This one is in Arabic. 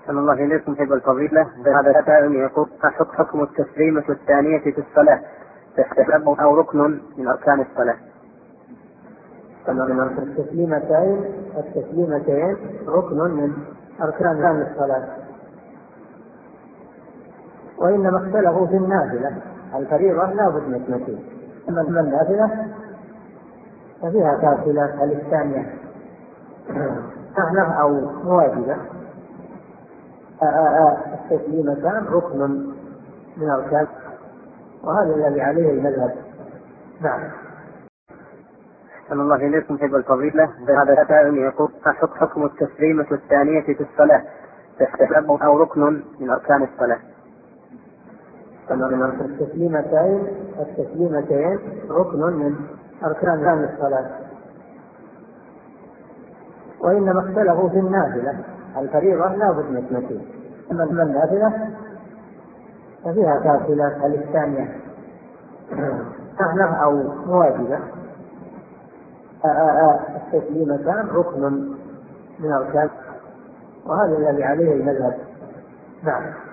أحسن الله إليكم حب الفضيلة. هذا سائل يقول: حكم التسليمة الثانية في الصلاة تستحب أو ركن من أركان الصلاة؟ التسليمتين ركن من أركان الصلاة، وإنما اختلفوا في النافلة. الفريضة لا بد من اثنتين، أما النافلة ففيها كافلة. هل الثانية سهلة أو واجبة؟ التسليمتان ركن من أركان، وهذا الذي عليه المذهب. نعم. أحسن الله إليكم حب الفضيلة. هذا سائل يقول: حكم التسليمة الثانية في الصلاة تستحب أو ركن من أركان الصلاة؟ التسليمتين ركن من أركان الصلاة، وإنما اختلفوا في النافلة. الفريضة لا بد من اثنتين، أما النافلة ففيها كافلة. هل الثانية سهلة أو واجبة؟ التسليمتان ركن من أركان، وهذا الذي عليه المذهب. نعم.